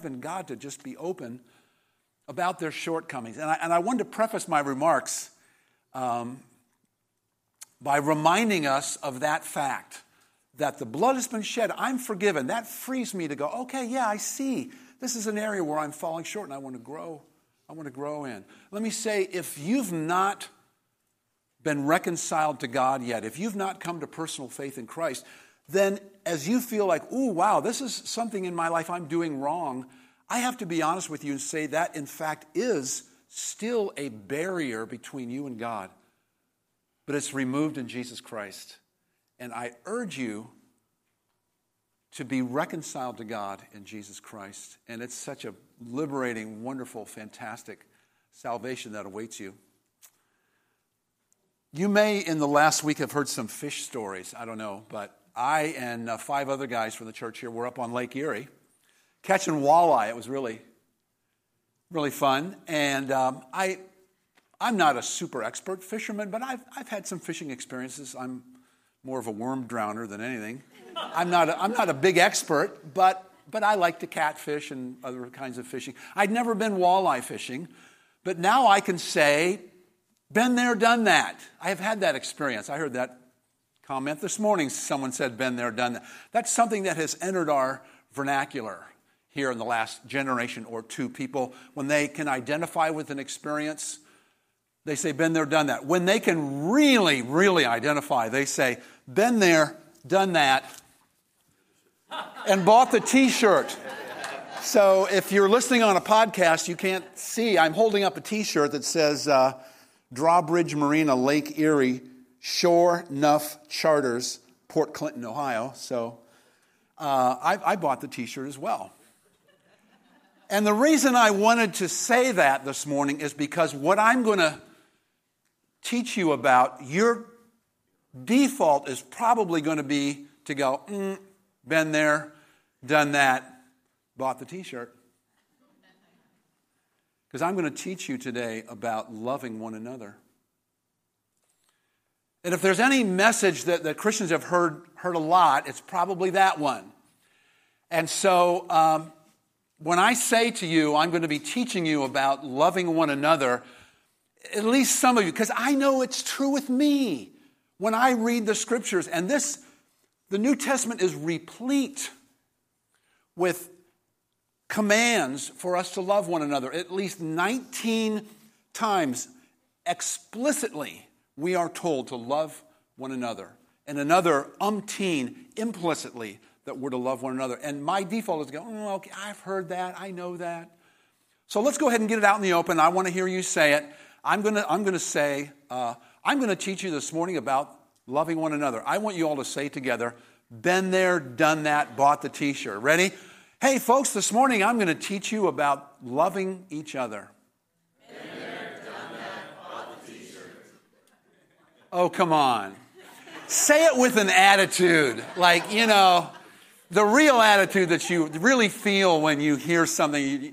and God to just be open about their shortcomings. And I wanted to preface my remarks by reminding us of that fact, that the blood has been shed, I'm forgiven. That frees me to go, okay, yeah, I see. This is an area where I'm falling short and I want to grow. I want to grow in. Let me say, if you've not been reconciled to God yet, if you've not come to personal faith in Christ, then as you feel like, ooh, wow, this is something in my life I'm doing wrong, I have to be honest with you and say that, in fact, is still a barrier between you and God. But it's removed in Jesus Christ. And I urge you to be reconciled to God in Jesus Christ. And it's such a liberating, wonderful, fantastic salvation that awaits you. You may, in the last week, have heard some fish stories. I don't know, but I and 5 other guys from the church here were up on Lake Erie catching walleye. It was really, really fun. And I'm not a super expert fisherman, but I've had some fishing experiences. I'm more of a worm drowner than anything. I'm not a big expert, but I like to catfish and other kinds of fishing. I'd never been walleye fishing, but now I can say, been there, done that. I have had that experience. I heard that comment this morning. Someone said, been there, done that. That's something that has entered our vernacular here in the last generation or two. People, when they can identify with an experience, they say, been there, done that. When they can really, really identify, they say, been there, done that, and bought the T-shirt. So if you're listening on a podcast, you can't see. I'm holding up a T-shirt that says Drawbridge Marina, Lake Erie, Shore Nuff Charters, Port Clinton, Ohio. So I bought the T-shirt as well. And the reason I wanted to say that this morning is because what I'm going to teach you about, your default is probably going to be to go, been there, done that, bought the T-shirt. Because I'm going to teach you today about loving one another. And if there's any message that Christians have heard a lot, it's probably that one. And so when I say to you, I'm going to be teaching you about loving one another, at least some of you, because I know it's true with me. When I read the scriptures, and the New Testament is replete with commands for us to love one another. At least 19 times explicitly we are told to love one another. And another implicitly that we're to love one another. And my default is to go, okay, I've heard that, I know that. So let's go ahead and get it out in the open. I want to hear you say it. I'm going to teach you this morning about loving one another. I want you all to say together, been there, done that, bought the T-shirt. Ready? Hey, folks, this morning I'm going to teach you about loving each other. Been there, done that, bought the T-shirt. Oh, come on. Say it with an attitude, like, the real attitude that you really feel when you hear something.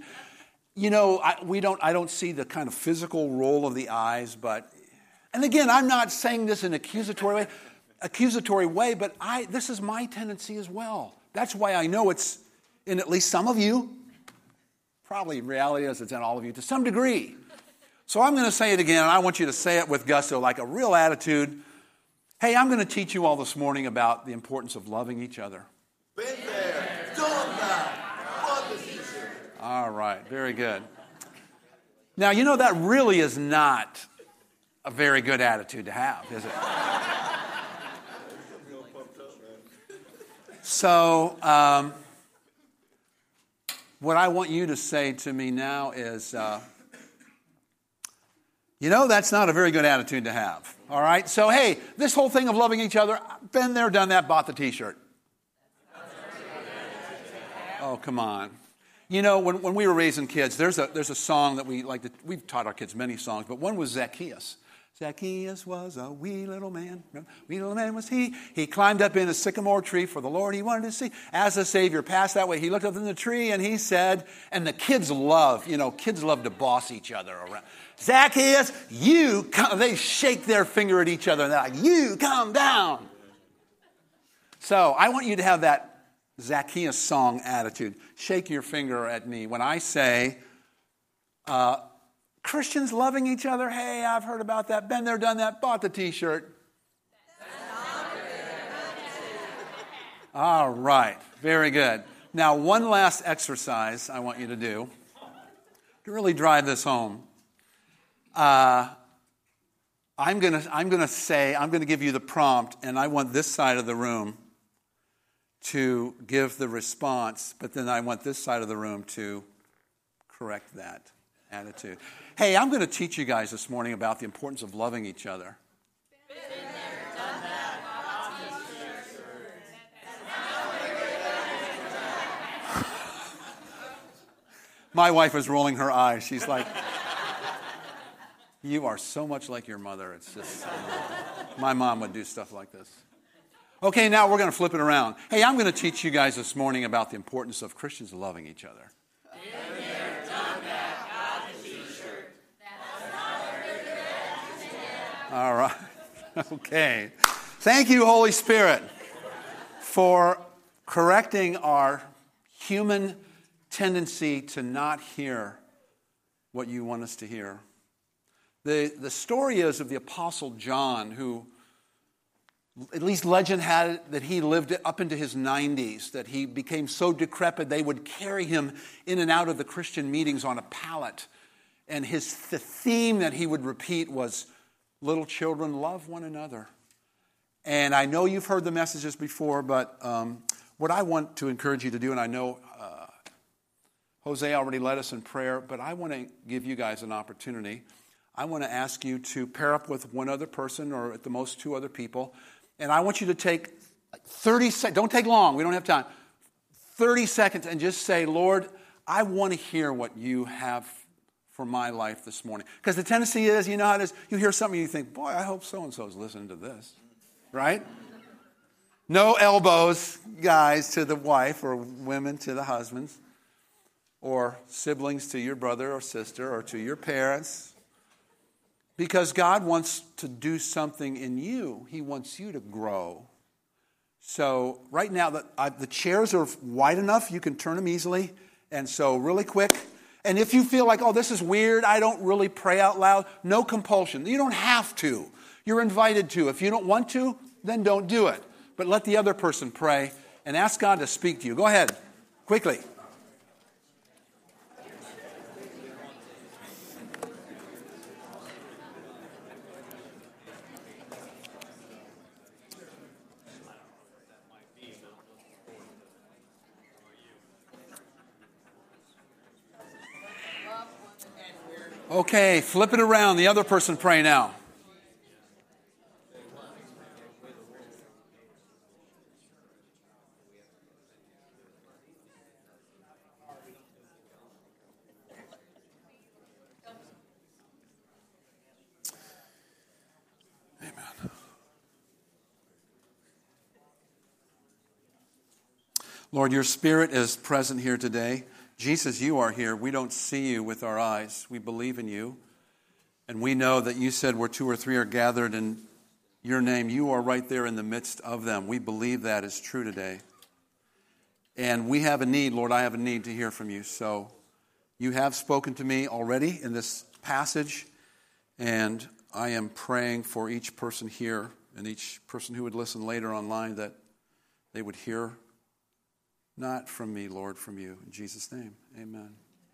I don't see the kind of physical roll of the eyes, and again, I'm not saying this in an accusatory way, but this is my tendency as well. That's why I know it's in at least some of you. Probably in reality is it's in all of you to some degree. So I'm going to say it again, and I want you to say it with gusto, like a real attitude. Hey, I'm going to teach you all this morning about the importance of loving each other. Been there, done that, bought the T-shirt. All right, very good. Now, that really is not a very good attitude to have, is it? So, what I want you to say to me now is, that's not a very good attitude to have. All right? So, hey, this whole thing of loving each other, been there, done that, bought the T-shirt. Oh, come on. When we were raising kids, there's a song that we've taught our kids many songs, but one was Zacchaeus. Zacchaeus was a wee little man. Wee little man was he. He climbed up in a sycamore tree for the Lord he wanted to see. As the Savior passed that way, he looked up in the tree and he said, and the kids love to boss each other around. Zacchaeus, you come. They shake their finger at each other and they're like, you come down. So I want you to have that Zacchaeus song attitude. Shake your finger at me. When I say, Christians loving each other, hey, I've heard about that, been there, done that, bought the t-shirt. All right, very good. Now, one last exercise I want you to do to really drive this home. I'm going to give you the prompt, and I want this side of the room to give the response, but then I want this side of the room to correct that attitude. Hey, I'm going to teach you guys this morning about the importance of loving each other. My wife is rolling her eyes. She's like, you are so much like your mother. It's just, my mom would do stuff like this. Okay, now we're going to flip it around. Hey, I'm going to teach you guys this morning about the importance of Christians loving each other. All right. Okay. Thank you, Holy Spirit, for correcting our human tendency to not hear what you want us to hear. The story is of the Apostle John, who, at least legend had it that he lived up into his 90s, that he became so decrepit they would carry him in and out of the Christian meetings on a pallet. And the theme that he would repeat was, little children, love one another. And I know you've heard the messages before, but what I want to encourage you to do, and I know Jose already led us in prayer, but I want to give you guys an opportunity. I want to ask you to pair up with one other person, or at the most 2 other people, and I want you to take 30 seconds. Don't take long. We don't have time. 30 seconds and just say, Lord, I want to hear what you have for my life this morning. Because the tendency is, you know how it is, you hear something and you think, boy, I hope so-and-so is listening to this. Right? No elbows, guys, to the wife, or women to the husbands, or siblings to your brother or sister, or to your parents. Because God wants to do something in you. He wants you to grow. So right now, the chairs are wide enough. You can turn them easily. And so really quick. And if you feel like, oh, this is weird, I don't really pray out loud, no compulsion. You don't have to. You're invited to. If you don't want to, then don't do it. But let the other person pray and ask God to speak to you. Go ahead, quickly. Okay, flip it around. The other person pray now. Amen. Lord, your Spirit is present here today. Jesus, you are here. We don't see you with our eyes. We believe in you. And we know that you said where 2 or 3 are gathered in your name, you are right there in the midst of them. We believe that is true today. And we have a need, Lord, I have a need to hear from you. So you have spoken to me already in this passage, and I am praying for each person here and each person who would listen later online that they would hear not from me, Lord, from you. In Jesus' name, amen.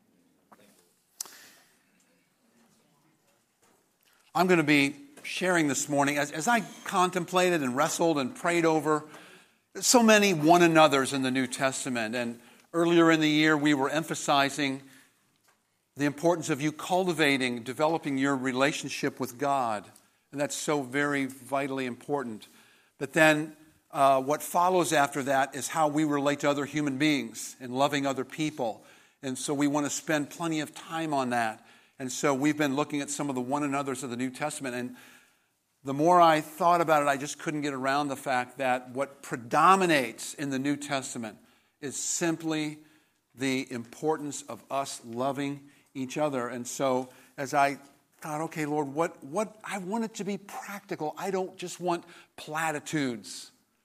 I'm going to be sharing this morning, as I contemplated and wrestled and prayed over so many one another's in the New Testament. And earlier in the year, we were emphasizing the importance of you cultivating, developing your relationship with God. And that's so very vitally important. But then what follows after that is how we relate to other human beings and loving other people. And so we want to spend plenty of time on that. And so we've been looking at some of the one another's of the New Testament. And the more I thought about it, I just couldn't get around the fact that what predominates in the New Testament is simply the importance of us loving each other. And so as I thought, okay, Lord, what I want it to be practical. I don't just want platitudes.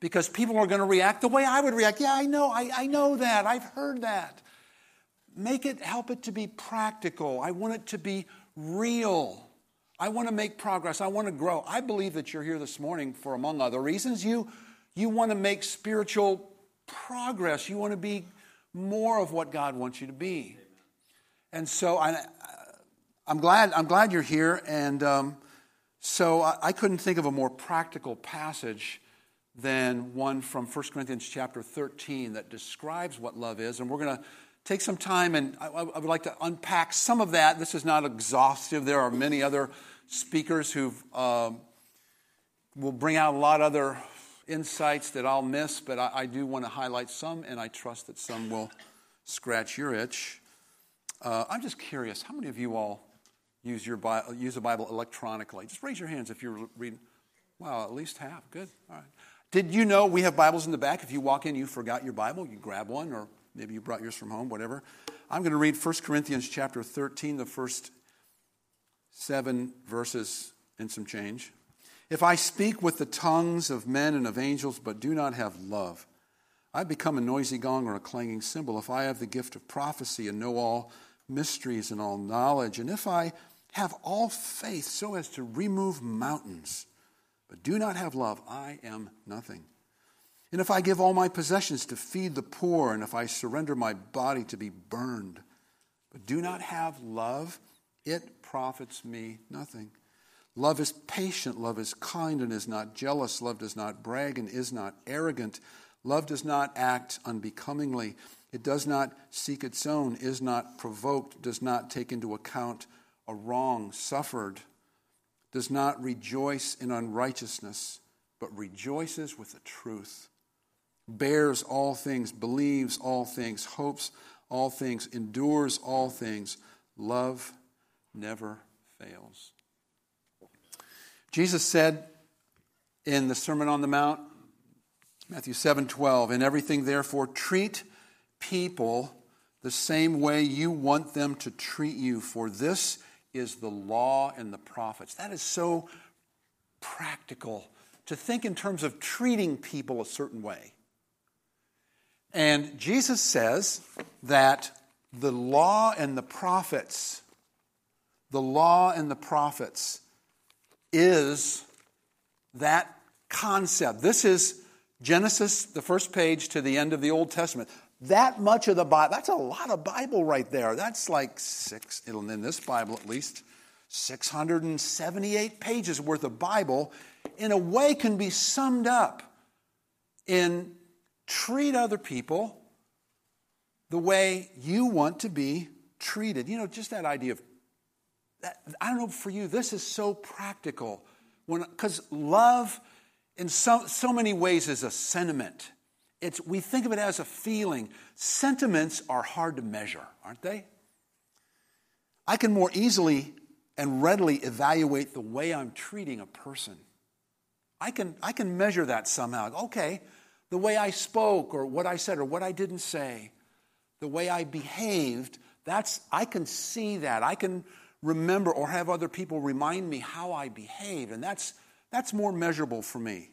because people are going to react the way I would react. Yeah, I know that. I've heard that. Help it to be practical. I want it to be real. I want to make progress. I want to grow. I believe that you're here this morning for, among other reasons, you want to make spiritual progress. You want to be more of what God wants you to be. And so I'm glad you're here. And so I couldn't think of a more practical passage than one from 1 Corinthians chapter 13 that describes what love is. And we're going to take some time, and I would like to unpack some of that. This is not exhaustive. There are many other speakers who will bring out a lot of other insights that I'll miss, but I do want to highlight some, and I trust that some will scratch your itch. I'm just curious, how many of you all use the Bible electronically? Just raise your hands if you're reading. Wow, at least half. Good. All right. Did you know we have Bibles in the back? If you walk in, you forgot your Bible, you grab one, or maybe you brought yours from home, whatever. I'm going to read 1 Corinthians chapter 13, the first 7 verses and some change. If I speak with the tongues of men and of angels, but do not have love, I become a noisy gong or a clanging cymbal. If I have the gift of prophecy and know all mysteries and all knowledge, and if I have all faith so as to remove mountains, but do not have love, I am nothing. And if I give all my possessions to feed the poor, and if I surrender my body to be burned, but do not have love, it profits me nothing. Love is patient, love is kind and is not jealous, love does not brag and is not arrogant, love does not act unbecomingly, it does not seek its own, is not provoked, does not take into account a wrong suffered, does not rejoice in unrighteousness, but rejoices with the truth, bears all things, believes all things, hopes all things, endures all things. Love never fails. Jesus said in the Sermon on the Mount, Matthew 7:12, in everything therefore treat people the same way you want them to treat you, for this is the law and the prophets. That is so practical, to think in terms of treating people a certain way. And Jesus says that the law and the prophets is that concept. This is Genesis, the first page, to the end of the Old Testament. That much of the Bible, that's a lot of Bible right there. That's like in this Bible at least, 678 pages worth of Bible, in a way can be summed up in treat other people the way you want to be treated. You know, just that idea of, I don't know, for you, this is so practical. Because love, in so many ways, is a sentiment. We think of it as a feeling. Sentiments are hard to measure, aren't they? I can more easily and readily evaluate the way I'm treating a person. I can measure that somehow. Okay, the way I spoke or what I said or what I didn't say, the way I behaved, I can see that. I can remember or have other people remind me how I behaved, and that's more measurable for me.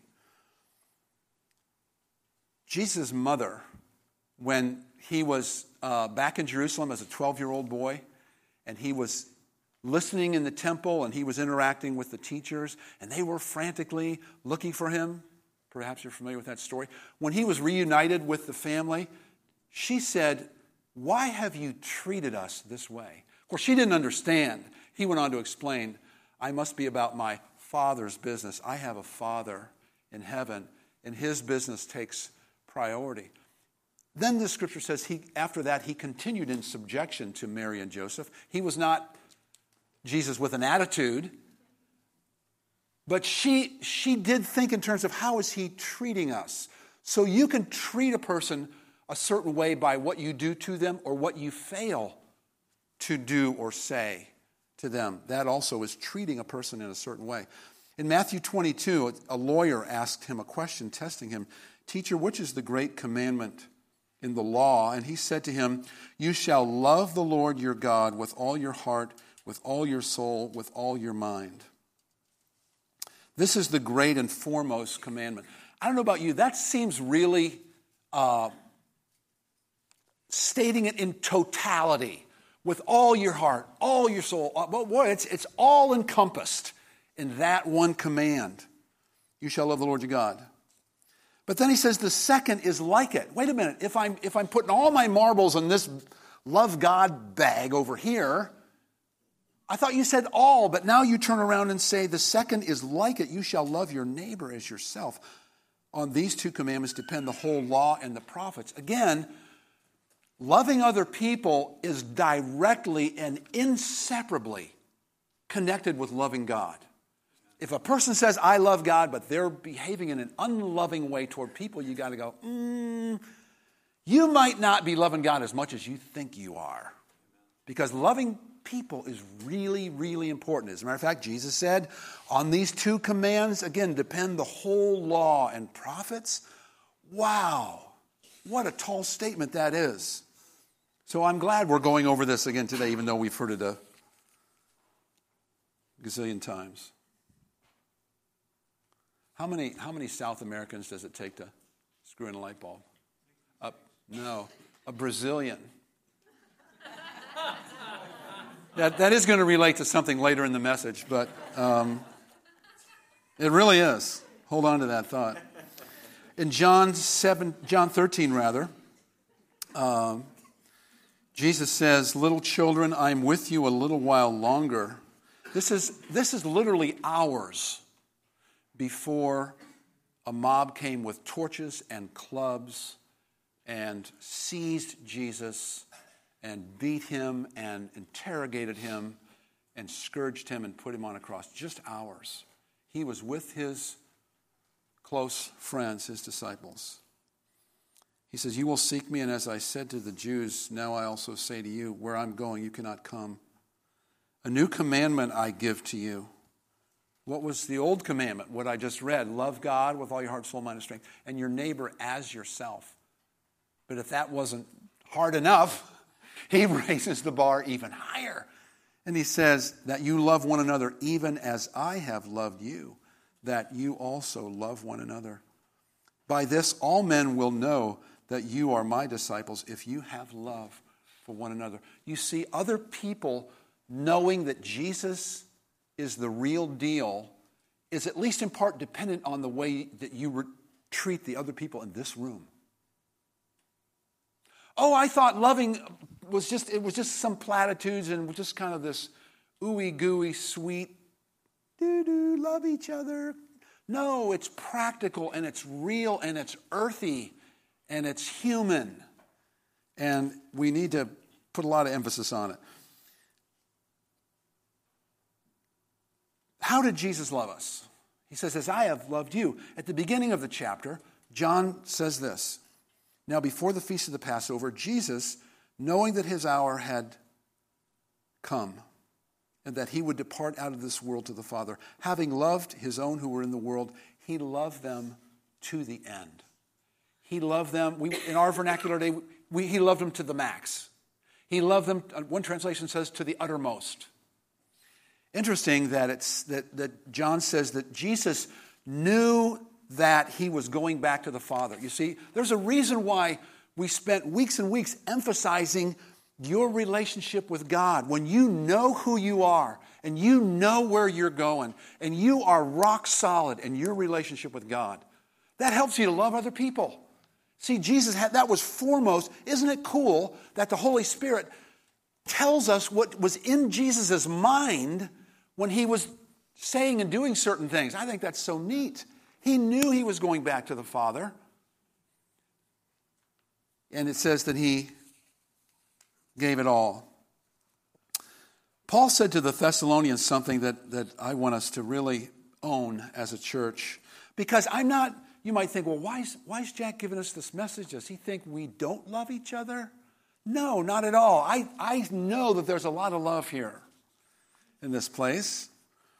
Jesus' mother, when he was back in Jerusalem as a 12-year-old boy, and he was listening in the temple, and he was interacting with the teachers, and they were frantically looking for him. Perhaps you're familiar with that story. When he was reunited with the family, she said, "Why have you treated us this way?" Of course, she didn't understand. He went on to explain, "I must be about my Father's business. I have a Father in heaven, and his business takes priority." Then the scripture says after that he continued in subjection to Mary and Joseph. He was not Jesus with an attitude, but she did think in terms of how is he treating us. So you can treat a person a certain way by what you do to them or what you fail to do or say to them. That also is treating a person in a certain way. In Matthew 22, a lawyer asked him a question, testing him, "Teacher, which is the great commandment in the law?" And he said to him, "You shall love the Lord your God with all your heart, with all your soul, with all your mind. This is the great and foremost commandment." I don't know about you, that seems really stating it in totality, with all your heart, all your soul. But boy, it's all encompassed in that one command. You shall love the Lord your God. But then he says the second is like it. Wait a minute, if I'm putting all my marbles in this love God bag over here, I thought you said all, but now you turn around and say the second is like it. You shall love your neighbor as yourself. On these two commandments depend the whole law and the prophets. Again, loving other people is directly and inseparably connected with loving God. If a person says, I love God, but they're behaving in an unloving way toward people, you got to go, you might not be loving God as much as you think you are. Because loving people is really, really important. As a matter of fact, Jesus said, on these two commands, again, depend the whole law and prophets. Wow, what a tall statement that is. So I'm glad we're going over this again today, even though we've heard it a gazillion times. How many South Americans does it take to screw in a light bulb? No, a Brazilian. That is going to relate to something later in the message, but it really is. Hold on to that thought. In John 13, Jesus says, little children, I'm with you a little while longer. This is literally hours before a mob came with torches and clubs and seized Jesus and beat him and interrogated him and scourged him and put him on a cross. Just hours. He was with his close friends, his disciples. He says, you will seek me, and as I said to the Jews, now I also say to you, where I'm going, you cannot come. A new commandment I give to you. What was the old commandment? What I just read. Love God with all your heart, soul, mind, and strength, and your neighbor as yourself. But if that wasn't hard enough, he raises the bar even higher. And he says that you love one another even as I have loved you, that you also love one another. By this all men will know that you are my disciples if you have love for one another. You see, other people knowing that Jesus is the real deal is at least in part dependent on the way that you treat the other people in this room. Oh, I thought loving was just some platitudes and just kind of this ooey gooey sweet love each other. No, it's practical and it's real and it's earthy and it's human. And we need to put a lot of emphasis on it. How did Jesus love us? He says, as I have loved you. At the beginning of the chapter, John says this. Now, before the feast of the Passover, Jesus, knowing that his hour had come and that he would depart out of this world to the Father, having loved his own who were in the world, he loved them to the end. He loved them, in our vernacular day, he loved them to the max. He loved them, one translation says, to the uttermost. Interesting that that John says that Jesus knew that he was going back to the Father. You see, there's a reason why we spent weeks and weeks emphasizing your relationship with God. When you know who you are and you know where you're going and you are rock solid in your relationship with God, that helps you to love other people. See, Jesus that was foremost. Isn't it cool that the Holy Spirit tells us what was in Jesus' mind when he was saying and doing certain things? I think that's so neat. He knew he was going back to the Father. And it says that he gave it all. Paul said to the Thessalonians something that I want us to really own as a church. Because you might think, well, why is Jack giving us this message? Does he think we don't love each other? No, not at all. I know that there's a lot of love here in this place.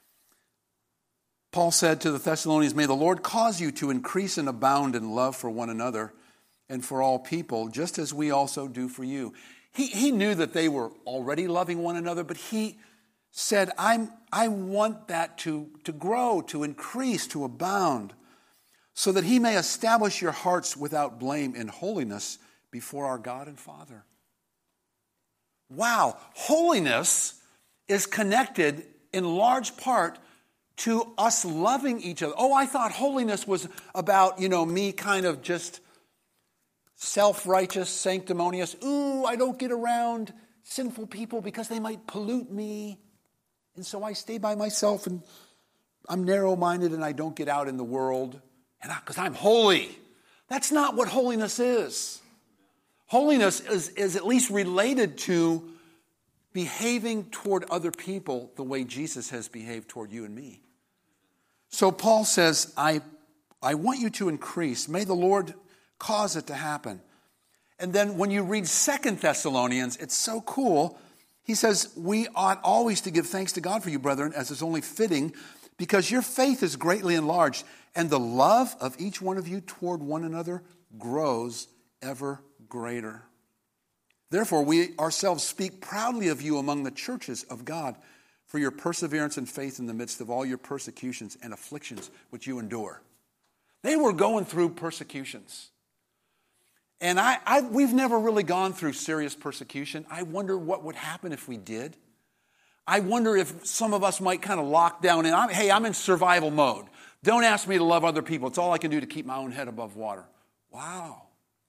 Paul said to the Thessalonians, may the Lord cause you to increase and abound in love for one another and for all people, just as we also do for you. He knew that they were already loving one another, but he said, I want that to grow, to increase, to abound. so that he may establish your hearts without blame in holiness before our God and Father. Wow, holiness is connected in large part to us loving each other. Oh, I thought holiness was about, me kind of just self-righteous, sanctimonious. Ooh, I don't get around sinful people because they might pollute me. And so I stay by myself and I'm narrow-minded and I don't get out in the world because I'm holy. That's not what holiness is. Holiness is at least related to behaving toward other people the way Jesus has behaved toward you and me. So Paul says, I want you to increase. May the Lord cause it to happen. And then when you read 2 Thessalonians, it's so cool. He says, we ought always to give thanks to God for you, brethren, as is only fitting, because your faith is greatly enlarged, and the love of each one of you toward one another grows ever greater. Therefore, we ourselves speak proudly of you among the churches of God for your perseverance and faith in the midst of all your persecutions and afflictions which you endure. They were going through persecutions. And we've never really gone through serious persecution. I wonder what would happen if we did. I wonder if some of us might kind of lock down and I'm in survival mode. Don't ask me to love other people. It's all I can do to keep my own head above water. Wow.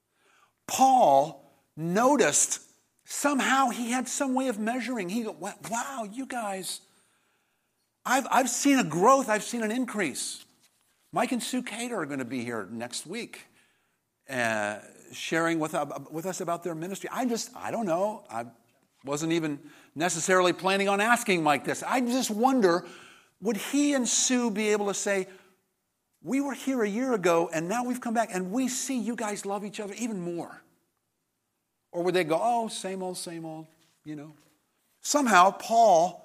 Paul noticed somehow he had some way of measuring. He go, wow, you guys, I've seen a growth. I've seen an increase. Mike and Sue Cater are going to be here next week sharing with us about their ministry. I don't know. I wasn't even necessarily planning on asking Mike this. I just wonder, would he and Sue be able to say, we were here a year ago and now we've come back and we see you guys love each other even more? Or would they go, oh, same old, Somehow, Paul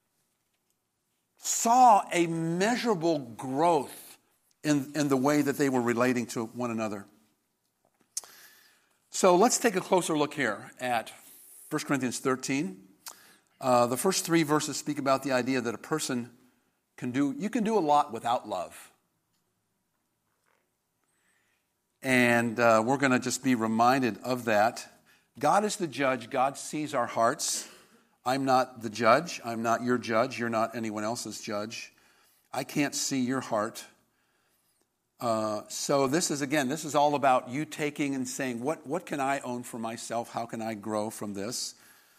saw a measurable growth in the way that they were relating to one another. So let's take a closer look here at 1 Corinthians 13. The first 3 verses speak about the idea that a person you can do a lot without love. And we're going to just be reminded of that. God is the judge. God sees our hearts. I'm not the judge. I'm not your judge. You're not anyone else's judge. I can't see your heart. So this is all about you taking and saying, what can I own for myself? How can I grow from this?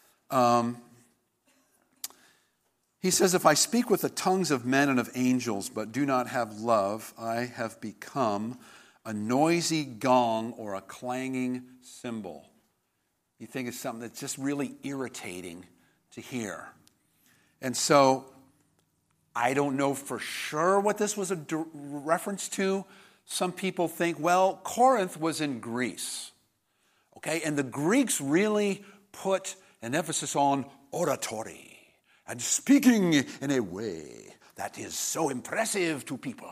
He says, if I speak with the tongues of men and of angels, but do not have love, I have become a noisy gong or a clanging cymbal. You think it's something that's just really irritating to hear. And so I don't know for sure what this was a reference to. Some people think, well, Corinth was in Greece. Okay, and the Greeks really put an emphasis on oratory and speaking in a way that is so impressive to people.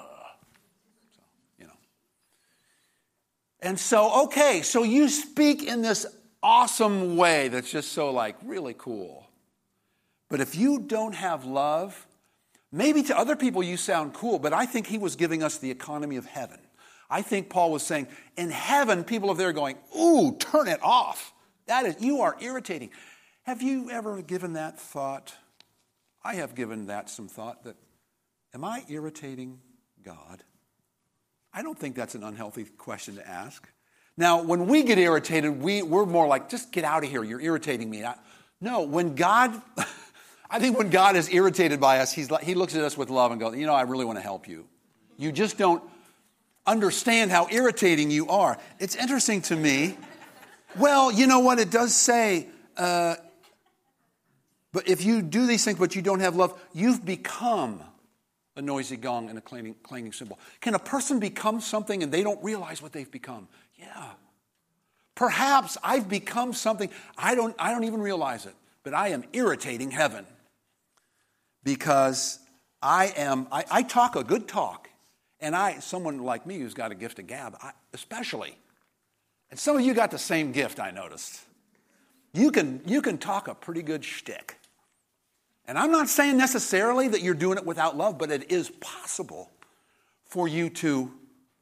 And so, so you speak in this awesome way that's just so really cool. But if you don't have love, maybe to other people you sound cool, but I think he was giving us the economy of heaven. I think Paul was saying, in heaven, people are there going, ooh, turn it off. You are irritating. Have you ever given that thought? I have given that some thought that, am I irritating God? I don't think that's an unhealthy question to ask. Now, when we get irritated, we're more like, just get out of here. You're irritating me. No, when God, I think when God is irritated by us, he looks at us with love and goes, I really want to help you. You just don't understand how irritating you are. It's interesting to me. Well, you know what? It does say, but if you do these things but you don't have love, you've become a noisy gong and a clanging cymbal. Can a person become something and they don't realize what they've become? Yeah. Perhaps I've become something, I don't even realize it, but I am irritating heaven because I talk a good talk, and someone like me who's got a gift of gab, especially, and some of you got the same gift, I noticed. You can talk a pretty good shtick. And I'm not saying necessarily that you're doing it without love, but it is possible for you to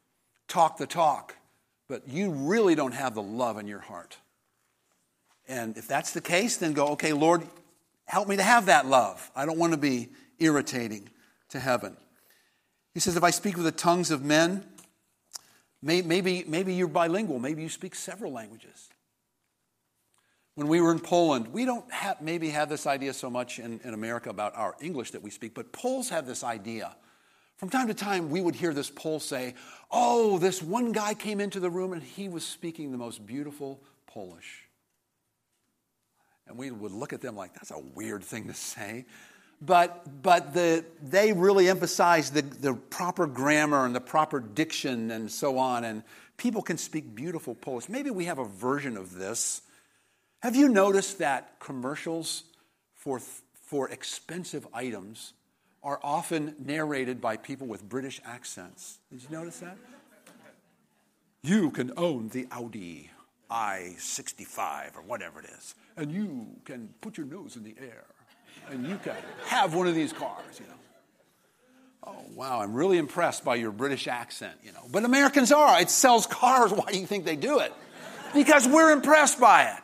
talk the talk, but you really don't have the love in your heart. And if that's the case, then go, okay, Lord, help me to have that love. I don't want to be irritating to heaven. He says, if I speak with the tongues of men, maybe you're bilingual. Maybe you speak several languages. When we were in Poland, we don't maybe have this idea so much in America about our English that we speak, but Poles have this idea. From time to time, we would hear this Pole say, oh, this one guy came into the room and he was speaking the most beautiful Polish. And we would look at them like, that's a weird thing to say. But they really emphasize the proper grammar and the proper diction and so on. And people can speak beautiful Polish. Maybe we have a version of this. Have you noticed that commercials for expensive items are often narrated by people with British accents? Did you notice that? You can own the Audi I-65 or whatever it is. And you can put your nose in the air. And you can have one of these cars, Oh, wow, I'm really impressed by your British accent, But Americans are. It sells cars. Why do you think they do it? Because we're impressed by it.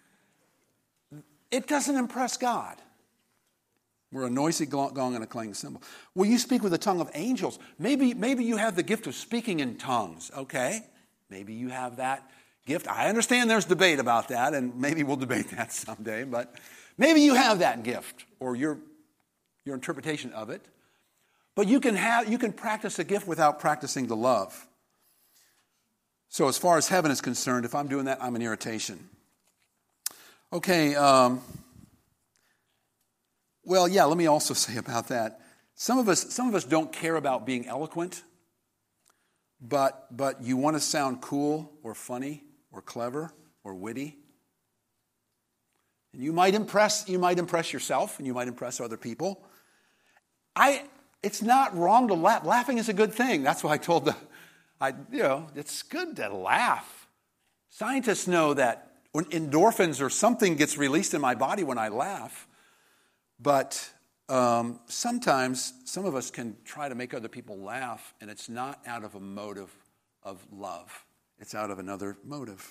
It doesn't impress God. We're a noisy gong and a clanging cymbal. Well, you speak with the tongue of angels. Maybe you have the gift of speaking in tongues, okay? Maybe you have that gift. I understand there's debate about that, and maybe we'll debate that someday, but maybe you have that gift or your interpretation of it. But you can practice a gift without practicing the love. So as far as heaven is concerned, if I'm doing that, I'm an irritation. Okay, let me also say about that. Some of us don't care about being eloquent, but you want to sound cool or funny or clever or witty. And you might impress yourself and you might impress other people. It's not wrong to laugh. Laughing is a good thing. That's why I told it's good to laugh. Scientists know that when endorphins or something gets released in my body when I laugh. But sometimes some of us can try to make other people laugh, and it's not out of a motive of love. It's out of another motive.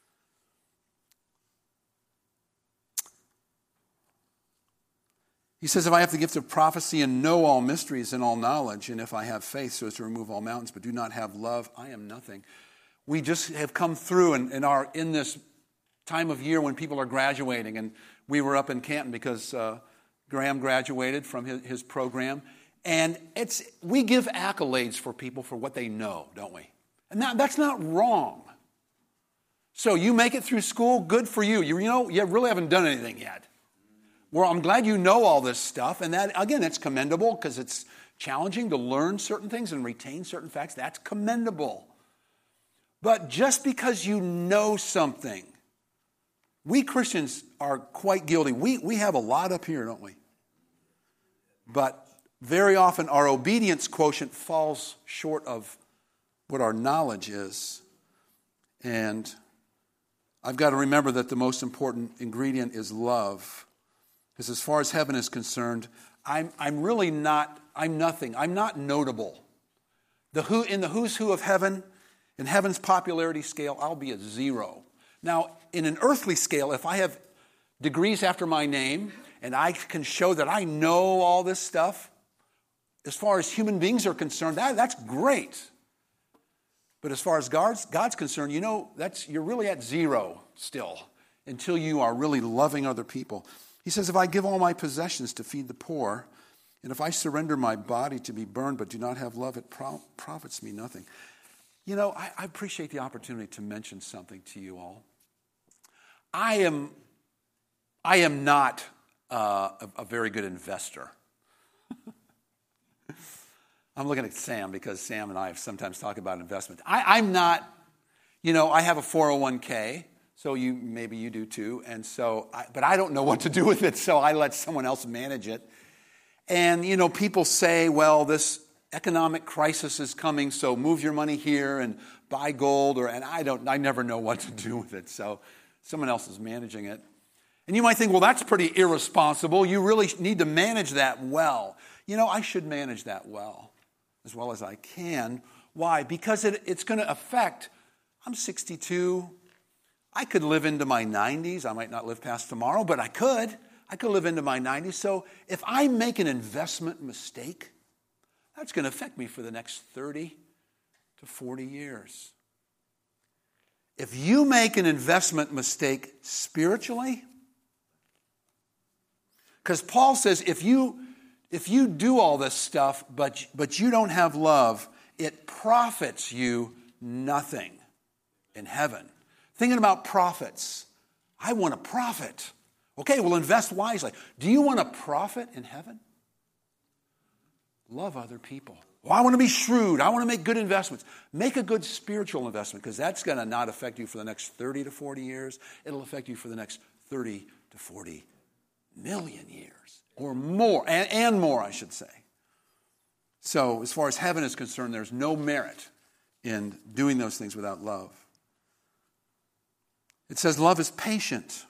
He says, if I have the gift of prophecy and know all mysteries and all knowledge, and if I have faith so as to remove all mountains, but do not have love, I am nothing. We just have come through and are in this time of year when people are graduating, and we were up in Canton because Graham graduated from his program, and we give accolades for people for what they know, don't we? And that's not wrong. So you make it through school, good for you. You really haven't done anything yet. Well, I'm glad you know all this stuff, and that, again, it's commendable because it's challenging to learn certain things and retain certain facts. That's commendable. But just because you know something, we Christians are quite guilty. We have a lot up here, don't we? But very often our obedience quotient falls short of what our knowledge is. And I've got to remember that the most important ingredient is love. Because as far as heaven is concerned, I'm nothing. I'm not notable. In the who's who of heaven, in heaven's popularity scale, I'll be a 0. Now, in an earthly scale, if I have degrees after my name and I can show that I know all this stuff, as far as human beings are concerned, that's great. But as far as God's concerned, you're really at 0 still until you are really loving other people. He says, if I give all my possessions to feed the poor, and if I surrender my body to be burned but do not have love, it profits me nothing. I appreciate the opportunity to mention something to you all. I am not a very good investor. I'm looking at Sam because Sam and I have sometimes talked about investment. I'm not, I have a 401k. So maybe you do too, but I don't know what to do with it, so I let someone else manage it. And people say, well, this economic crisis is coming, so move your money here and buy gold, and I never know what to do with it, so someone else is managing it. And you might think, well, that's pretty irresponsible. You really need to manage that well. I should manage that well as I can, Why? Because it's going to affect, I'm 62. I could live into my 90s. I might not live past tomorrow, but I could. I could live into my 90s. So if I make an investment mistake, that's going to affect me for the next 30 to 40 years. If you make an investment mistake spiritually, because Paul says if you do all this stuff, but you don't have love, it profits you nothing in heaven. Thinking about profits. I want a profit. Okay, well, invest wisely. Do you want a profit in heaven? Love other people. Well, I want to be shrewd. I want to make good investments. Make a good spiritual investment, because that's going to not affect you for the next 30 to 40 years. It'll affect you for the next 30 to 40 million years or more, and more, I should say. So as far as heaven is concerned, there's no merit in doing those things without love. It says love is patient.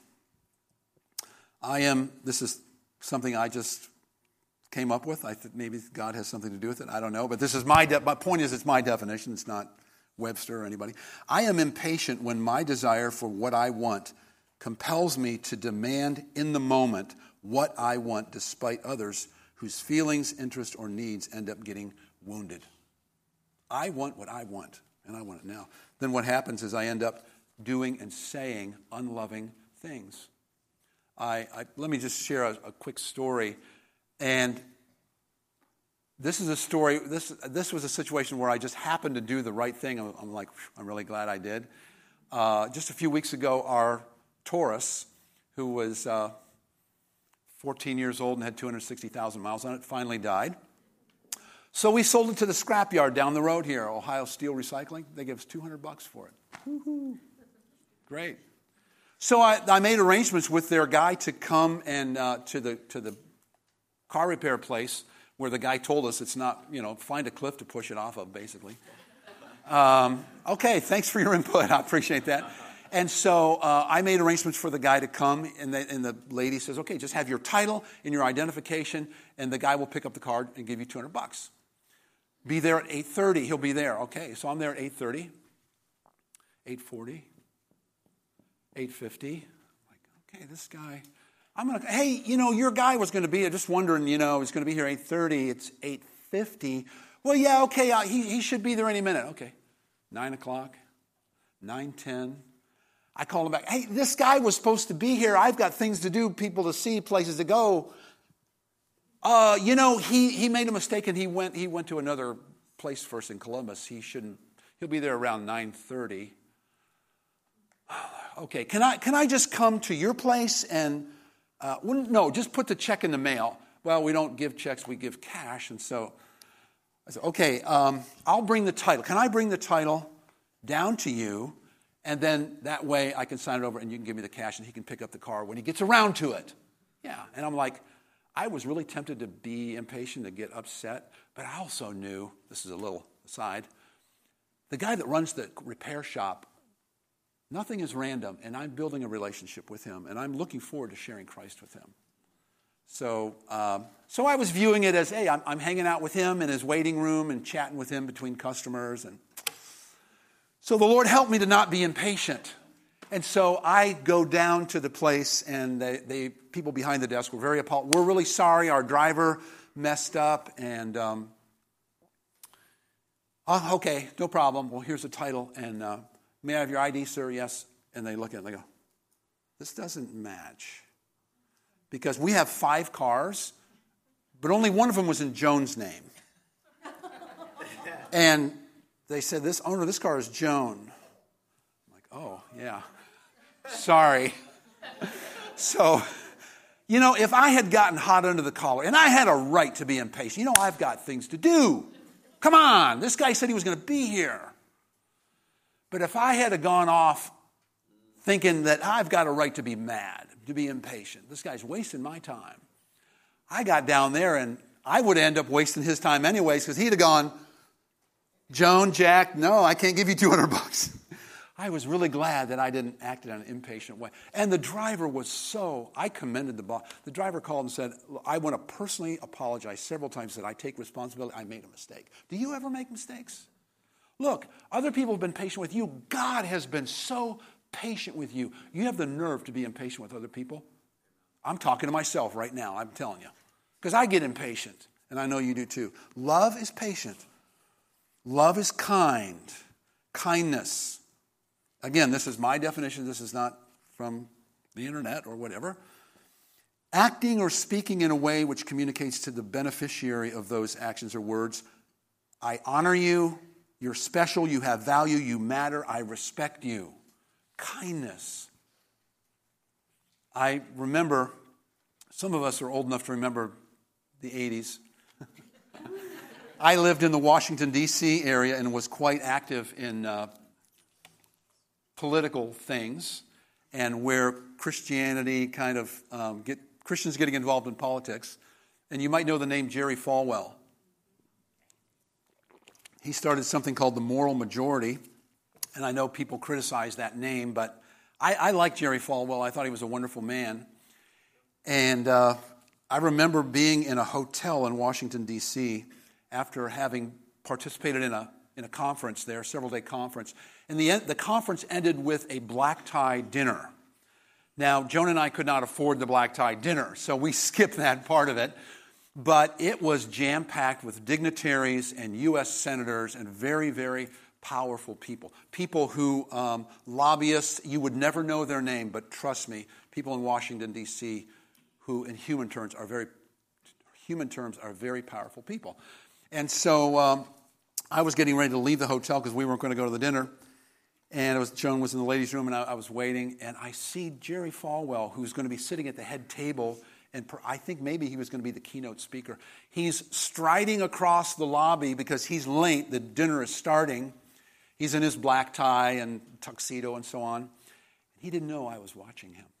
This is something I just came up with. I think maybe God has something to do with it. I don't know. But this is my point is it's my definition. It's not Webster or anybody. I am impatient when my desire for what I want compels me to demand in the moment what I want, despite others whose feelings, interests, or needs end up getting wounded. I want what I want, and I want it now. Then what happens is I end up doing and saying unloving things. Let me just share a quick story. And this is a story, this was a situation where I just happened to do the right thing. I'm really glad I did. Just a few weeks ago, our Taurus, who was 14 years old and had 260,000 miles on it, finally died. So we sold it to the scrapyard down the road here, Ohio Steel Recycling. They gave us $200 for it. Woo-hoo. Great. So I made arrangements with their guy to come and to the car repair place where the guy told us it's not, find a cliff to push it off of, basically. Okay, thanks for your input. I appreciate that. And so I made arrangements for the guy to come, and the lady says, okay, just have your title and your identification, and the guy will pick up the card and give you $200. Be there at 8:30. He'll be there. Okay, so I'm there at 8:30, 8:40, 8:50. Like, okay, this guy, hey, your guy was going to be here. Just wondering, he's going to be here 8:30. It's 8:50. Well, yeah, okay, he should be there any minute. Okay, 9 o'clock, 9:10. I called him back. Hey, this guy was supposed to be here. I've got things to do, people to see, places to go. He made a mistake and he went to another place first in Columbus. He'll be there around 9:30. Okay, can I just come to your place and no, just put the check in the mail. Well, we don't give checks, we give cash. And so I said, okay, I'll bring the title. Can I bring the title down to you? And then that way I can sign it over and you can give me the cash and he can pick up the car when he gets around to it. Yeah. And I'm like, I was really tempted to be impatient, to get upset, but I also knew, this is a little aside, the guy that runs the repair shop, nothing is random, and I'm building a relationship with him, and I'm looking forward to sharing Christ with him. So I was viewing it as, hey, I'm hanging out with him in his waiting room and chatting with him between customers. And so the Lord helped me to not be impatient. And so I go down to the place, and the people behind the desk were very appalled. We're really sorry, our driver messed up, and okay, no problem. Well, here's the title, and may I have your ID, sir? Yes. And they look at it and they go, this doesn't match. Because we have 5 cars, but only one of them was in Joan's name. And they said, this car is Joan. I'm like, oh, yeah. Sorry. So, if I had gotten hot under the collar, and I had a right to be impatient, I've got things to do. Come on, this guy said he was going to be here. But if I had gone off thinking that I've got a right to be mad, to be impatient, this guy's wasting my time, I got down there and I would end up wasting his time anyways, because he'd have gone, Joan, Jack, no, I can't give you $200. I was really glad that I didn't act in an impatient way. And the driver was I commended the boss. The driver called and said, I want to personally apologize several times that I take responsibility. I made a mistake. Do you ever make mistakes? Look, other people have been patient with you. God has been so patient with you. You have the nerve to be impatient with other people. I'm talking to myself right now, I'm telling you. Because I get impatient, and I know you do too. Love is patient. Love is kind. Kindness. Again, this is my definition. This is not from the internet or whatever. Acting or speaking in a way which communicates to the beneficiary of those actions or words, I honor you, you're special, you have value, you matter, I respect you. Kindness. I remember, some of us are old enough to remember the 80s. I lived in the Washington, D.C. area and was quite active in political things and where Christianity kind of Christians getting involved in politics. And you might know the name Jerry Falwell. He started something called the Moral Majority. And I know people criticize that name, but I like Jerry Falwell. I thought he was a wonderful man. And I remember being in a hotel in Washington, D.C. after having participated in a conference there, several-day conference. And the conference ended with a black tie dinner. Now, Joan and I could not afford the black tie dinner, so we skipped that part of it. But it was jam-packed with dignitaries and U.S. senators and very, very powerful people. People who, lobbyists, you would never know their name, but trust me, people in Washington, D.C., who in human terms are very powerful people. And so I was getting ready to leave the hotel because we weren't going to go to the dinner. And Joan was in the ladies' room, and I was waiting. And I see Jerry Falwell, who's going to be sitting at the head table, and I think maybe he was going to be the keynote speaker. He's striding across the lobby because he's late. The dinner is starting. He's in his black tie and tuxedo and so on. He didn't know I was watching him.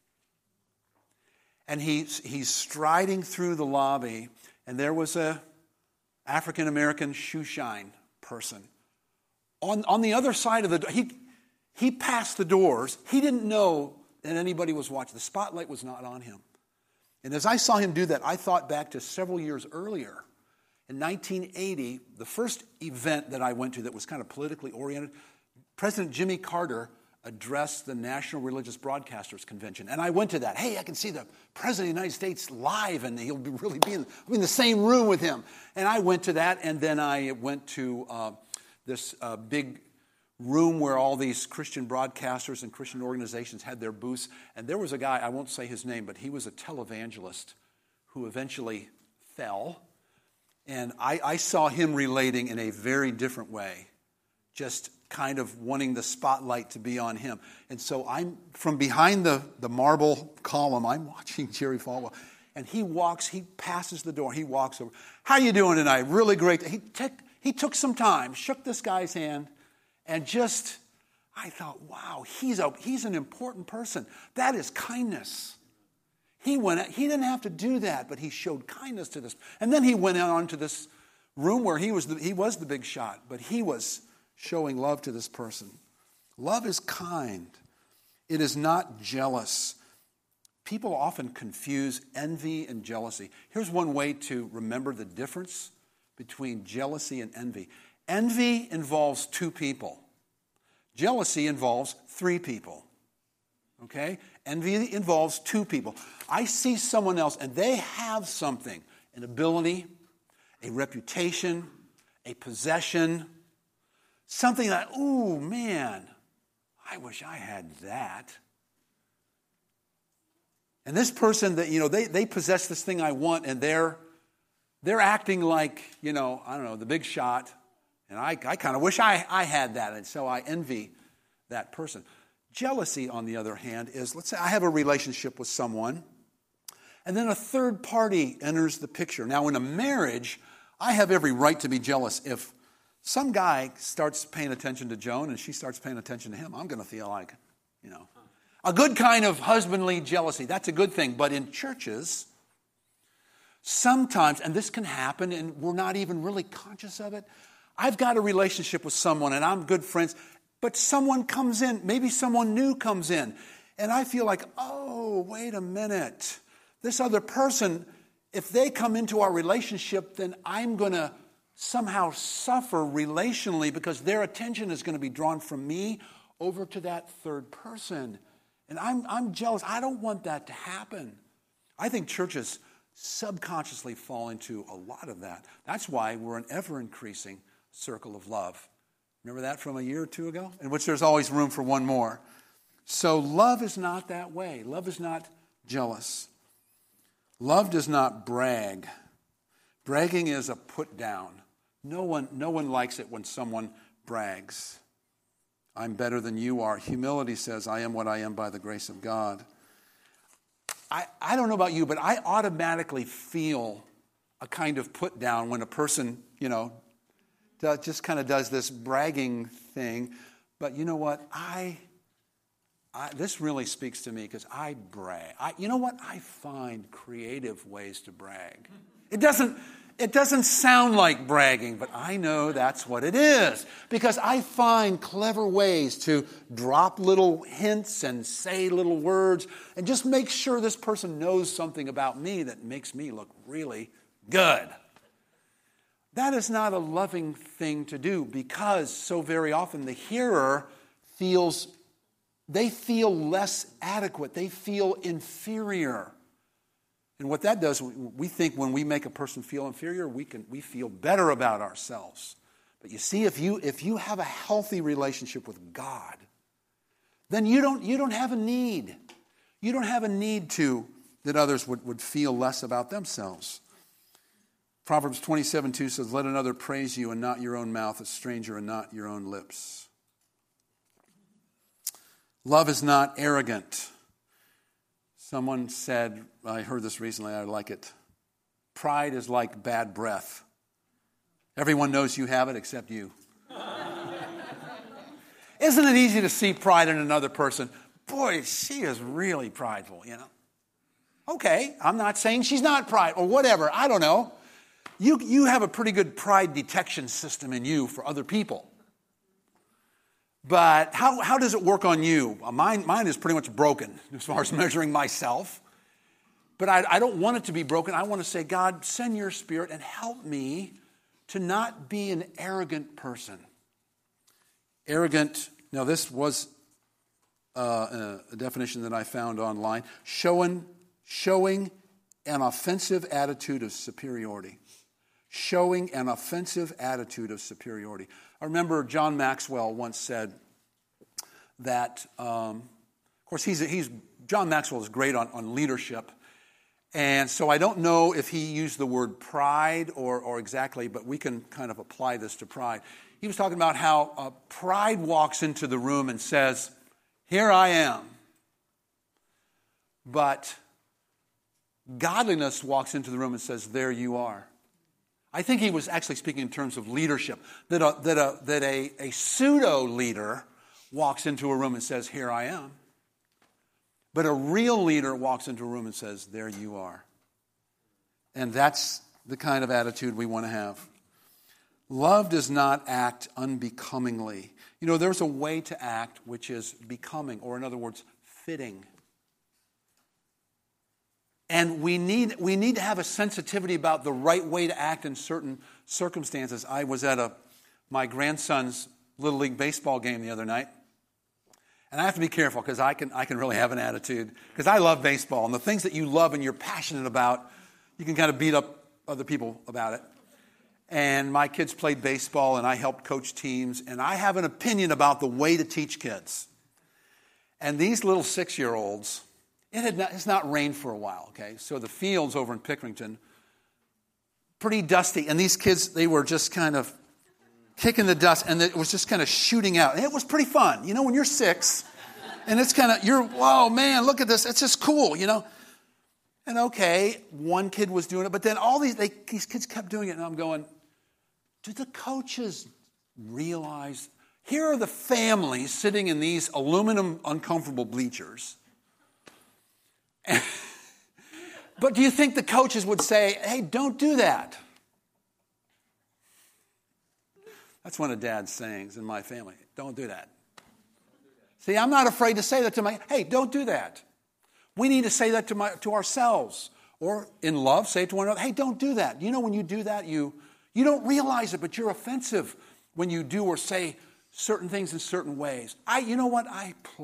And he's striding through the lobby, and there was a African-American shoe shine person. On the other side of the door, he passed the doors. He didn't know that anybody was watching. The spotlight was not on him. And as I saw him do that, I thought back to several years earlier. In 1980, the first event that I went to that was kind of politically oriented, President Jimmy Carter addressed the National Religious Broadcasters Convention. And I went to that. Hey, I can see the President of the United States live, and he'll really be in the same room with him. And I went to that, and then I went to this big room where all these Christian broadcasters and Christian organizations had their booths. And there was a guy, I won't say his name, but he was a televangelist who eventually fell. And I saw him relating in a very different way, just kind of wanting the spotlight to be on him. And so I'm from behind the marble column, I'm watching Jerry Falwell. And he passes the door, he walks over. How you doing tonight? Really great. He took some time, shook this guy's hand, and I thought, wow, he's an important person. That is kindness. He didn't have to do that, but he showed kindness to this. And then he went on to this room where he was the big shot, but he was showing love to this person. Love is kind. It is not jealous. People often confuse envy and jealousy. Here's one way to remember the difference between jealousy and envy. Envy involves two people. Jealousy involves three people. Okay? Envy involves two people. I see someone else and they have something, an ability, a reputation, a possession, something that, ooh, man, I wish I had that. And this person that, they possess this thing I want, and they're acting like, I don't know, the big shot. And I kind of wish I had that, and so I envy that person. Jealousy, on the other hand, is, let's say I have a relationship with someone, and then a third party enters the picture. Now, in a marriage, I have every right to be jealous. If some guy starts paying attention to Joan and she starts paying attention to him, I'm going to feel like, a good kind of husbandly jealousy. That's a good thing. But in churches, sometimes, and this can happen, and we're not even really conscious of it, I've got a relationship with someone and I'm good friends, but someone comes in, maybe someone new comes in, and I feel like, oh, wait a minute. This other person, if they come into our relationship, then I'm going to somehow suffer relationally because their attention is going to be drawn from me over to that third person. And I'm jealous. I don't want that to happen. I think churches subconsciously fall into a lot of that. That's why we're an ever-increasing circle of love. Remember that from a year or two ago? In which there's always room for one more. So love is not that way. Love is not jealous. Love does not brag. Bragging is a put down. No one likes it when someone brags. I'm better than you are. Humility says, I am what I am by the grace of God. I don't know about you, but I automatically feel a kind of put down when a person, just kind of does this bragging thing. But you know what? This really speaks to me because I brag. I find creative ways to brag. It doesn't sound like bragging, but I know that's what it is. Because I find clever ways to drop little hints and say little words and just make sure this person knows something about me that makes me look really good. That is not a loving thing to do because so very often the hearer feel less adequate. They feel inferior. And what that does, we think when we make a person feel inferior, we feel better about ourselves. But you see, if you have a healthy relationship with God, then you don't have a need. You don't have a need that others would feel less about themselves. Proverbs 27:2 says, let another praise you and not your own mouth, a stranger and not your own lips. Love is not arrogant. Someone said, I heard this recently, I like it. Pride is like bad breath. Everyone knows you have it except you. Isn't it easy to see pride in another person? Boy, she is really prideful, Okay, I'm not saying she's not prideful or whatever. I don't know. You have a pretty good pride detection system in you for other people. But how does it work on you? Mine is pretty much broken as far as measuring myself. But I don't want it to be broken. I want to say, God, send your Spirit and help me to not be an arrogant person. Arrogant, now this was a definition that I found online. Showing an offensive attitude of superiority. Showing an offensive attitude of superiority. I remember John Maxwell once said that, of course, John Maxwell is great on leadership. And so I don't know if he used the word pride or exactly, but we can kind of apply this to pride. He was talking about how pride walks into the room and says, here I am. But godliness walks into the room and says, there you are. I think he was actually speaking in terms of leadership, that a pseudo-leader walks into a room and says, here I am. But a real leader walks into a room and says, there you are. And that's the kind of attitude we want to have. Love does not act unbecomingly. There's a way to act which is becoming, or in other words, fitting. And we need to have a sensitivity about the right way to act in certain circumstances. I was at my grandson's Little League baseball game the other night. And I have to be careful because I can really have an attitude. Because I love baseball. And the things that you love and you're passionate about, you can kind of beat up other people about it. And my kids played baseball and I helped coach teams. And I have an opinion about the way to teach kids. And these little 6-year-olds... It's not rained for a while, okay? So the fields over in Pickerington, pretty dusty. And these kids, they were just kind of kicking the dust. And it was just kind of shooting out. And it was pretty fun. When you're 6, and it's kind of, whoa, man, look at this. It's just cool, And okay, one kid was doing it. But then all these kids kept doing it. And I'm going, do the coaches realize? Here are the families sitting in these aluminum uncomfortable bleachers. But do you think the coaches would say, hey, don't do that? That's one of Dad's sayings in my family. Don't do that. See, I'm not afraid to say that to hey, don't do that. We need to say that to ourselves. Or in love, say it to one another, hey, don't do that. When you do that, you You don't realize it, but you're offensive when you do or say certain things in certain ways. You know what?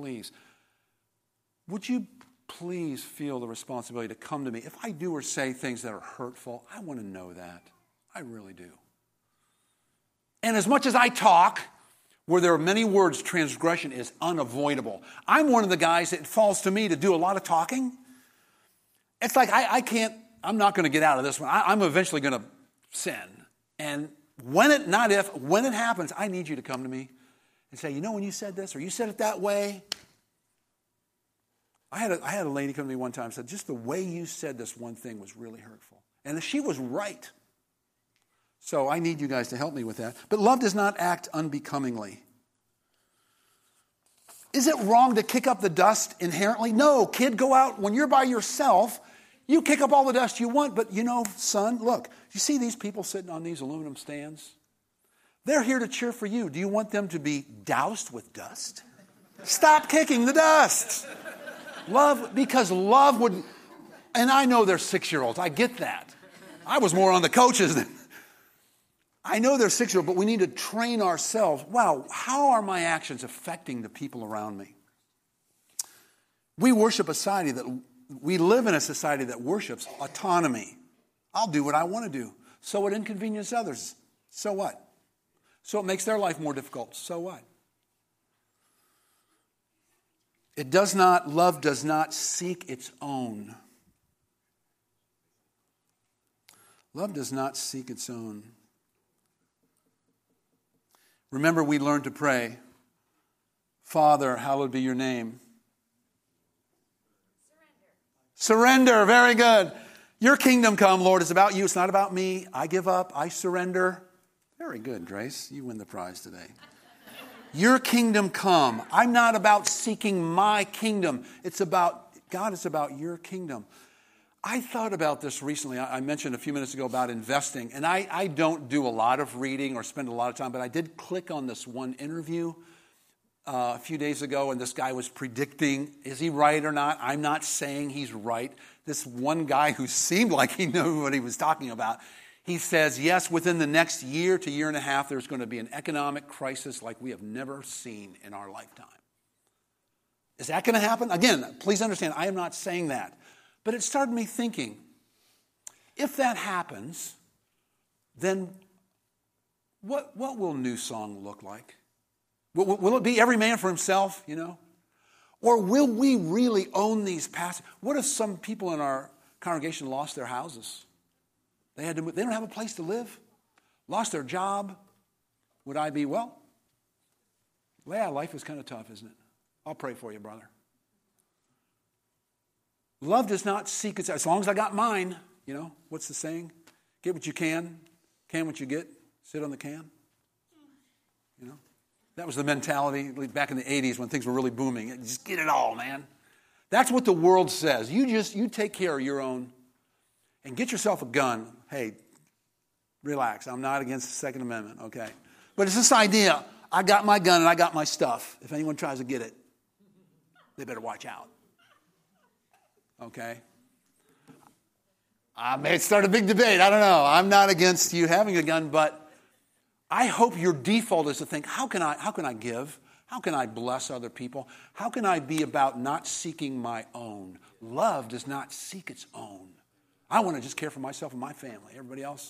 Would you please feel the responsibility to come to me? If I do or say things that are hurtful, I want to know that. I really do. And as much as I talk, where there are many words, transgression is unavoidable. I'm one of the guys that it falls to me to do a lot of talking. It's like I'm not going to get out of this one. I'm eventually going to sin. And when it happens, I need you to come to me and say, when you said this or you said it that way. I had a lady come to me one time and said, just the way you said this one thing was really hurtful. And she was right. So I need you guys to help me with that. But love does not act unbecomingly. Is it wrong to kick up the dust inherently? No, kid, go out. When you're by yourself, you kick up all the dust you want. But son, look, you see these people sitting on these aluminum stands? They're here to cheer for you. Do you want them to be doused with dust? Stop kicking the dust. Because love would, and I know they're 6-year-olds. I get that. I was more on the coaches than, I know they're 6-year-olds, but we need to train ourselves. Wow, how are my actions affecting the people around me? We live in a society that worships autonomy. I'll do what I want to do. So it inconveniences others. So what? So it makes their life more difficult. So what? Love does not seek its own. Love does not seek its own. Remember, we learned to pray, Father, hallowed be your name. Surrender. Very good. Your kingdom come, Lord. It's about you. It's not about me. I give up. I surrender. Very good, Grace. You win the prize today. Your kingdom come. I'm not about seeking my kingdom. It's about your kingdom. I thought about this recently. I mentioned a few minutes ago about investing. And I don't do a lot of reading or spend a lot of time, but I did click on this one interview a few days ago, and this guy was predicting, is he right or not? I'm not saying he's right. This one guy who seemed like he knew what he was talking about, he says, yes, within the next year to year and a half, there's going to be an economic crisis like we have never seen in our lifetime. Is that going to happen? Again, please understand, I am not saying that. But it started me thinking, if that happens, then what will New Song look like? Will it be every man for himself, Or will we really own these passages? What if some people in our congregation lost their houses? They had to move. They don't have a place to live. Lost their job. Would I be, life is kind of tough, isn't it? I'll pray for you, brother. Love does not seek its, as long as I got mine, what's the saying? Get what you can what you get, sit on the can. That was the mentality back in the 80s when things were really booming. Just get it all, man. That's what the world says. You take care of your own and get yourself a gun. Hey, relax. I'm not against the Second Amendment, okay? But it's this idea, I got my gun and I got my stuff. If anyone tries to get it, they better watch out. Okay? I may start a big debate. I don't know. I'm not against you having a gun, but I hope your default is to think, how can I give? How can I bless other people? How can I be about not seeking my own? Love does not seek its own. I want to just care for myself and my family. Everybody else,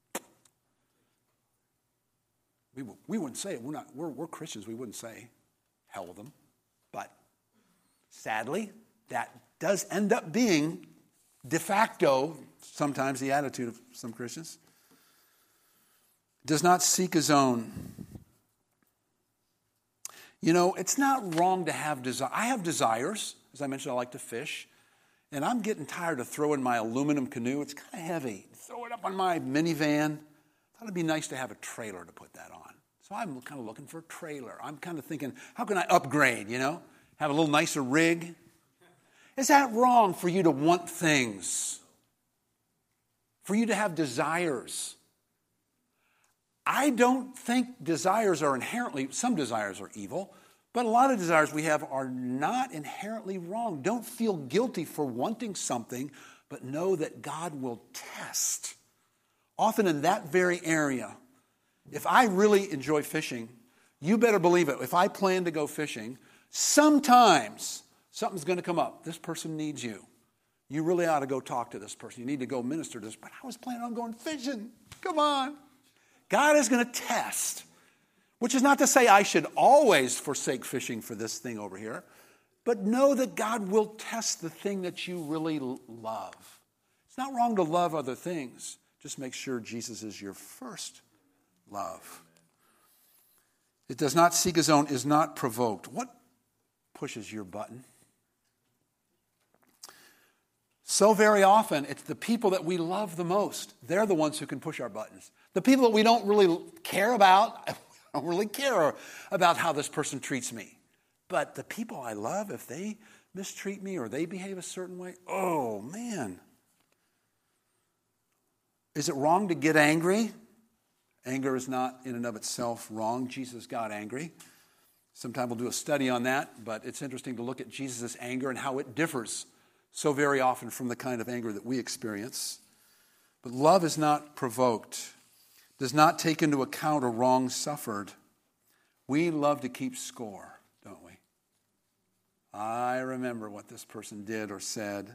we wouldn't say it. We're Christians. We wouldn't say hell with them. But sadly, that does end up being de facto sometimes the attitude of some Christians. Does not seek his own. It's not wrong to have desire. I have desires. As I mentioned, I like to fish. And I'm getting tired of throwing my aluminum canoe. It's kind of heavy. Throw it up on my minivan. Thought it'd be nice to have a trailer to put that on. So I'm kind of looking for a trailer. I'm kind of thinking, how can I upgrade, Have a little nicer rig? Is that wrong for you to want things? For you to have desires? I don't think desires are some desires are evil, but a lot of desires we have are not inherently wrong. Don't feel guilty for wanting something, but know that God will test often in that very area. If I really enjoy fishing, you better believe it. If I plan to go fishing, sometimes something's going to come up. This person needs you. You really ought to go talk to this person. You need to go minister to this. But I was planning on going fishing. Come on. God is going to test. Which is not to say I should always forsake fishing for this thing over here. But know that God will test the thing that you really love. It's not wrong to love other things. Just make sure Jesus is your first love. It does not seek his own, is not provoked. What pushes your button? So very often, it's the people that we love the most. They're the ones who can push our buttons. The people that we don't really care about, I don't really care about how this person treats me. But the people I love, if they mistreat me or they behave a certain way, oh man. Is it wrong to get angry? Anger is not in and of itself wrong. Jesus got angry. Sometime we'll do a study on that, but it's interesting to look at Jesus' anger and how it differs so very often from the kind of anger that we experience. But love is not provoked, does not take into account a wrong suffered. We love to keep score, don't we? I remember what this person did or said.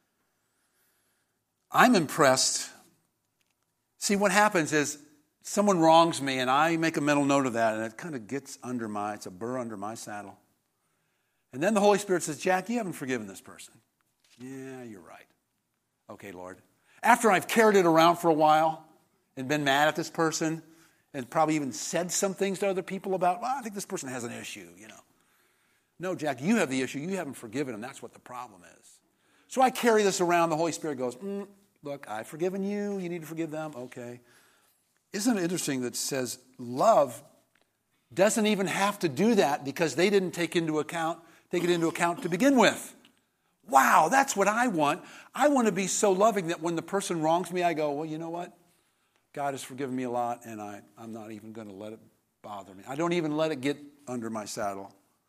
I'm impressed. See, what happens is someone wrongs me and I make a mental note of that and it kind of gets it's a burr under my saddle. And then the Holy Spirit says, Jack, you haven't forgiven this person. Yeah, you're right. Okay, Lord. After I've carried it around for a while and been mad at this person and probably even said some things to other people about, well, I think this person has an issue, No, Jack, you have the issue. You haven't forgiven him. That's what the problem is. So I carry this around. The Holy Spirit goes, look, I've forgiven you. You need to forgive them. Okay. Isn't it interesting that it says love doesn't even have to do that because they didn't take it into account to begin with. Wow, that's what I want. I want to be so loving that when the person wrongs me, I go, well, you know what? God has forgiven me a lot, and I'm not even going to let it bother me. I don't even let it get under my saddle.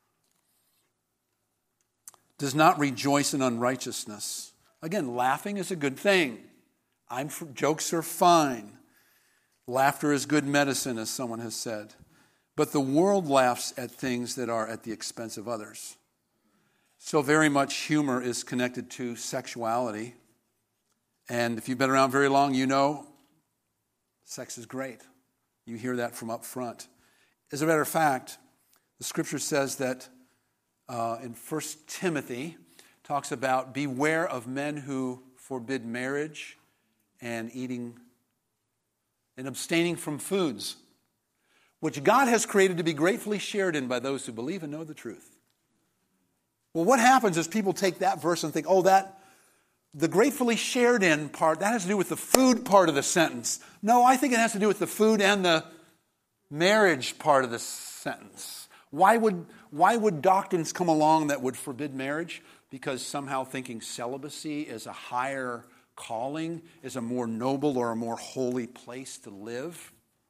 Does not rejoice in unrighteousness. Again, laughing is a good thing. Jokes are fine. Laughter is good medicine, as someone has said. But the world laughs at things that are at the expense of others. So very much humor is connected to sexuality. And if you've been around very long, you know sex is great. You hear that from up front. As a matter of fact, the scripture says that in 1 Timothy, talks about beware of men who forbid marriage and eating and abstaining from foods, which God has created to be gratefully shared in by those who believe and know the truth. Well, what happens is people take that verse and think, the gratefully shared in part, that has to do with the food part of the sentence. No, I think it has to do with the food and the marriage part of the sentence. Why would doctrines come along that would forbid marriage? Because somehow thinking celibacy is a higher calling, is a more noble or a more holy place to live.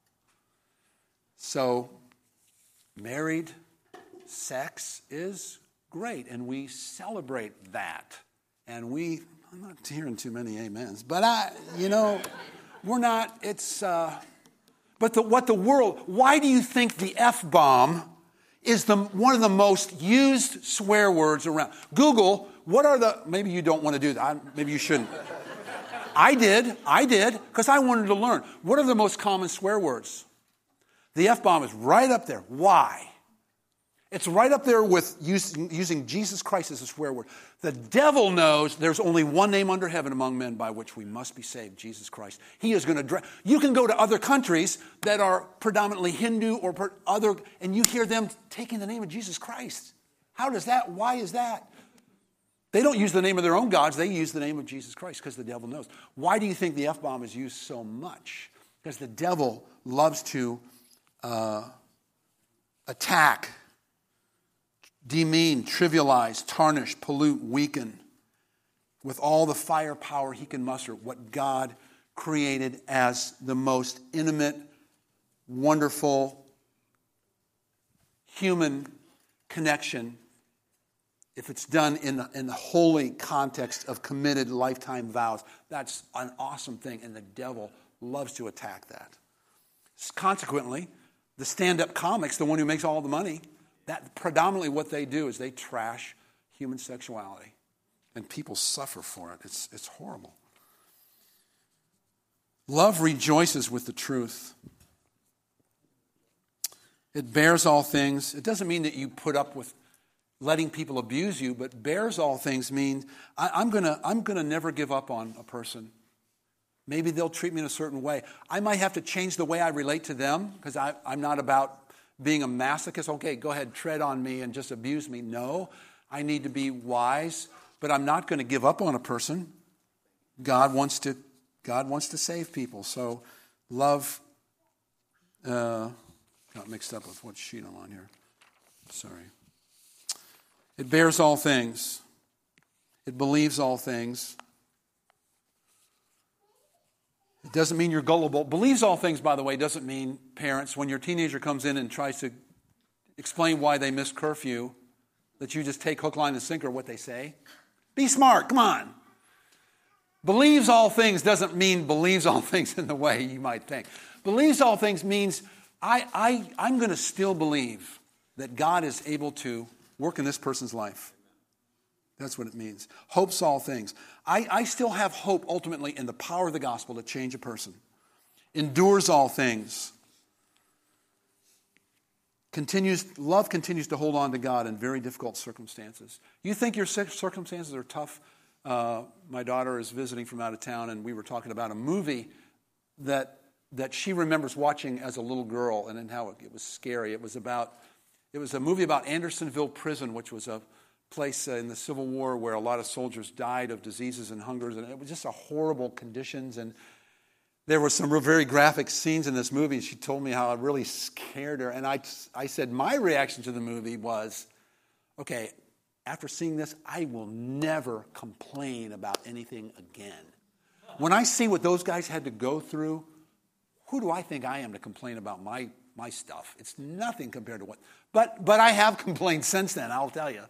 So, married sex is great, and we celebrate that. And I'm not hearing too many amens, but we're not, why do you think the F-bomb is one of the most used swear words around? Google, maybe you don't want to do that, maybe you shouldn't. I did, because I wanted to learn. What are the most common swear words? The F-bomb is right up there. Why? It's right up there with using Jesus Christ as a swear word. The devil knows there's only one name under heaven among men by which we must be saved, Jesus Christ. He is going to you can go to other countries that are predominantly Hindu or other, and you hear them taking the name of Jesus Christ. Why is that? They don't use the name of their own gods. They use the name of Jesus Christ because the devil knows. Why do you think the F-bomb is used so much? Because the devil loves to attack, demean, trivialize, tarnish, pollute, weaken with all the firepower he can muster what God created as the most intimate, wonderful human connection if it's done in the holy context of committed lifetime vows, that's an awesome thing, and the devil loves to attack that. Consequently, the stand-up comics, the one who makes all the money, that predominantly what they do is they trash human sexuality, and people suffer for it. It's horrible. Love rejoices with the truth. It bears all things. It doesn't mean that you put up with letting people abuse you, but bears all things means I'm gonna never give up on a person. Maybe they'll treat me in a certain way. I might have to change the way I relate to them because I'm not about being a masochist. Okay, go ahead, tread on me and just abuse me. No, I need to be wise, but I'm not going to give up on a person. God wants to save people. So love got mixed up with what sheet I'm on here. Sorry. It bears all things. It believes all things. It doesn't mean you're gullible. Believes all things, by the way, doesn't mean, parents, when your teenager comes in and tries to explain why they missed curfew, that you just take hook, line, and sinker what they say. Be smart, come on. Believes all things doesn't mean believes all things in the way you might think. Believes all things means I'm going to still believe that God is able to work in this person's life. That's what it means. Hopes all things. I still have hope ultimately in the power of the gospel to change a person. Endures all things. Love continues to hold on to God in very difficult circumstances. You think your circumstances are tough? My daughter is visiting from out of town, and we were talking about a movie that she remembers watching as a little girl, and then how it was scary. It was a movie about Andersonville Prison, which was a place in the Civil War where a lot of soldiers died of diseases and hungers, and it was just a horrible conditions. And there were some very graphic scenes in this movie. She told me how it really scared her, and I said my reaction to the movie was, okay, after seeing this, I will never complain about anything again. When I see what those guys had to go through, who do I think I am to complain about my stuff? It's nothing compared to what. But I have complained since then, I'll tell you.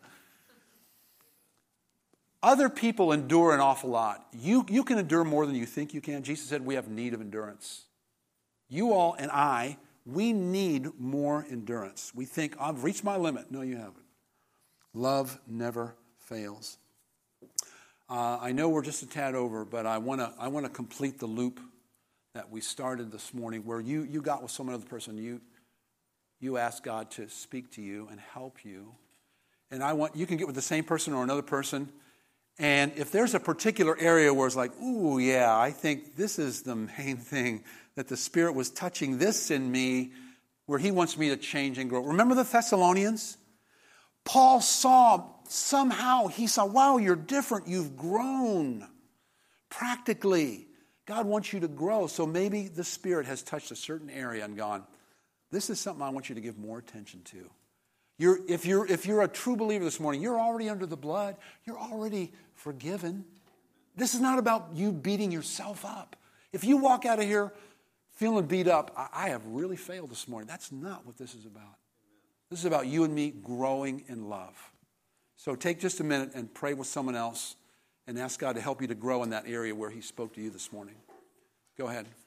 Other people endure an awful lot. You can endure more than you think you can. Jesus said we have need of endurance. You all and I, we need more endurance. We think, I've reached my limit. No, you haven't. Love never fails. I know we're just a tad over, but I want to complete the loop that we started this morning where you got with some other person. You asked God to speak to you and help you. And you can get with the same person or another person. And if there's a particular area where it's like, ooh, yeah, I think this is the main thing, that the Spirit was touching this in me, where He wants me to change and grow. Remember the Thessalonians? Paul saw, wow, you're different. You've grown. Practically, God wants you to grow. So maybe the Spirit has touched a certain area and gone, this is something I want you to give more attention to. If you're a true believer this morning, you're already under the blood. You're already forgiven. This is not about you beating yourself up. If you walk out of here feeling beat up, I have really failed this morning. That's not what this is about. This is about you and me growing in love. So take just a minute and pray with someone else and ask God to help you to grow in that area where He spoke to you this morning. Go ahead.